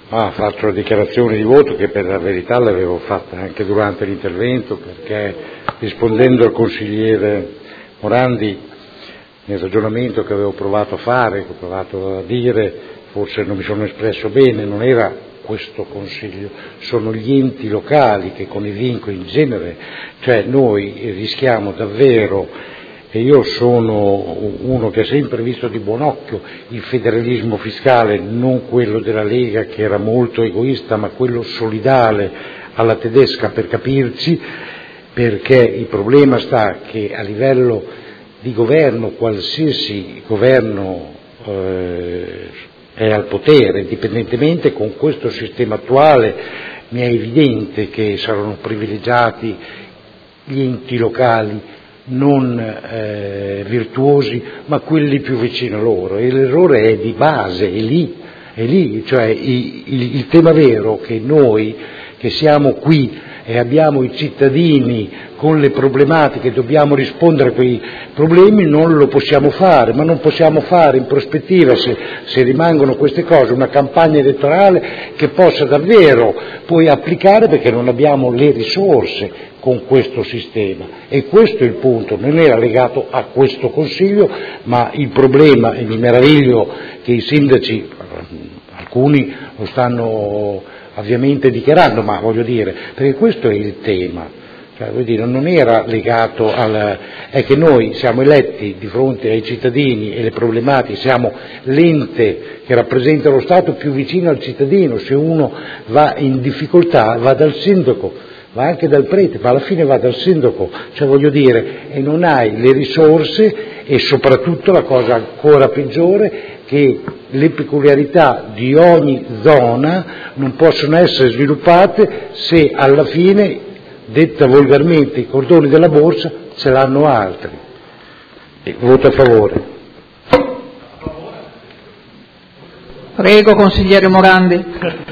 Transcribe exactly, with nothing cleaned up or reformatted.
Ah, faccio la dichiarazione di voto che per la verità l'avevo fatta anche durante l'intervento, perché rispondendo al consigliere Morandi nel ragionamento che avevo provato a fare, che ho provato a dire, forse non mi sono espresso bene, non era questo Consiglio, sono gli enti locali che con i vincoli in genere, cioè noi rischiamo davvero. E io sono uno che ha sempre visto di buon occhio il federalismo fiscale, non quello della Lega che era molto egoista, ma quello solidale alla tedesca, per capirci, perché il problema sta che a livello di governo, qualsiasi governo eh, è al potere, indipendentemente con questo sistema attuale, mi è evidente che saranno privilegiati gli enti locali non eh, virtuosi, ma quelli più vicino a loro, e l'errore è di base, è lì, è lì, cioè il, il, il tema vero che noi che siamo qui e abbiamo i cittadini con le problematiche, dobbiamo rispondere a quei problemi, non lo possiamo fare, ma non possiamo fare in prospettiva, se, se rimangono queste cose, una campagna elettorale che possa davvero poi applicare, perché non abbiamo le risorse con questo sistema, e questo è il punto, non era legato a questo Consiglio, ma il problema, e mi meraviglio che i sindaci, alcuni lo stanno ovviamente dichiarando, ma voglio dire, perché questo è il tema, cioè, voglio dire, non era legato al, è che noi siamo eletti di fronte ai cittadini e le problematiche, siamo l'ente che rappresenta lo Stato più vicino al cittadino, se uno va in difficoltà va dal sindaco, va anche dal prete, ma alla fine va dal sindaco, cioè voglio dire, e non hai le risorse, e soprattutto la cosa ancora peggiore, che le peculiarità di ogni zona non possono essere sviluppate se alla fine, detta volgarmente, i cordoni della borsa ce l'hanno altri. E voto a favore. Prego, consigliere Morandi.